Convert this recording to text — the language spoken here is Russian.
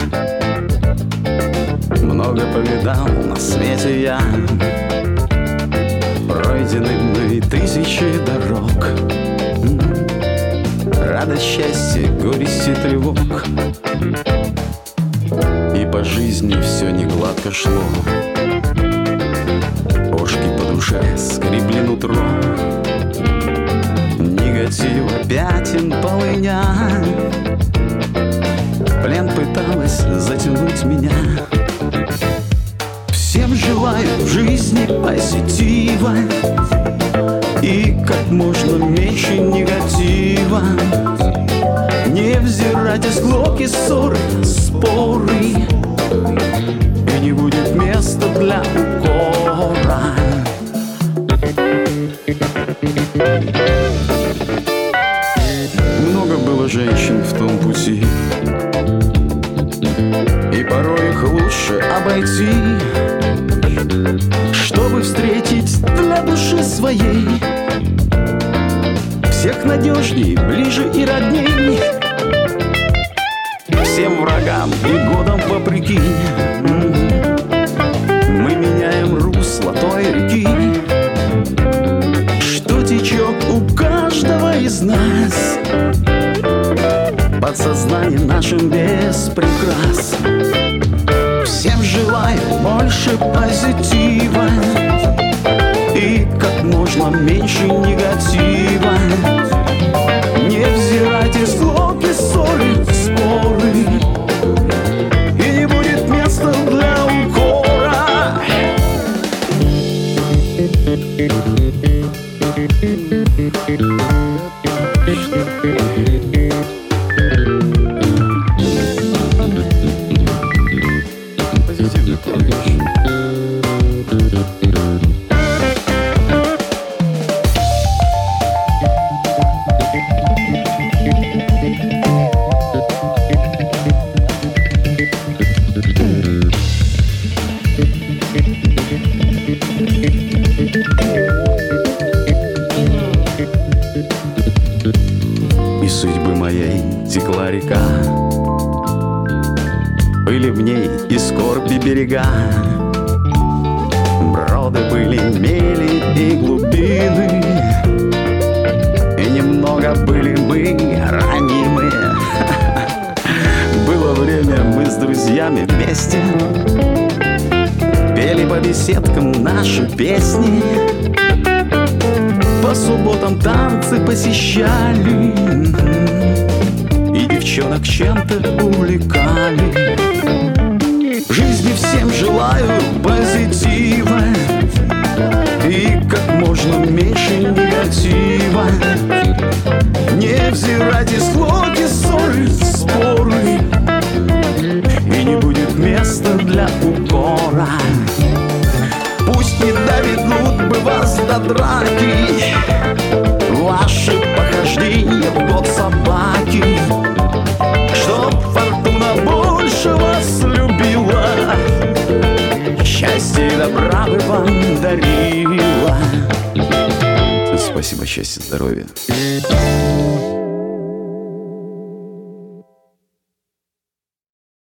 Много повидал на свете я, пройдены мной тысячи дорог. Радость, счастье, горесть и тревог. И по жизни все не гладко шло. Кошки по душе скребли нутро. Негатива пятен полыня. Плен пыталась затянуть меня. Всем желаю в жизни позитива и как можно меньше негатива. Невзирайте склоки, ссоры, споры, и не будет места для укора. Много было женщин в том пути, и порой их лучше обойти, чтобы встретить для души своей всех надежней, ближе и родней. Всем врагам и годам вопреки мы меняем русло той реки, что течет у каждого из нас. Подсознание нашим без прикрас. Всем желаю больше позитива и как можно меньше негатива. Невзирайте склоки, ссоры, споры, и не будет места для укора. Из судьбы моей текла река, были в ней и скорби берега. Броды были мели и глубины, и немного были мы ранимы. Было время, мы с друзьями вместе пели по беседкам наши песни. По субботам танцы посещали и девчонок чем-то увлекали. В жизни всем желаю позитива и как можно меньше негатива. Невзирайте склоки, ссоры, споры, и не будет места для укора. Пусть не доведут бы вас до драки ваши похождения в год собаки, чтоб фортуна больше вас любила, счастье и добра бы вам дарила. Спасибо, счастья, здоровья.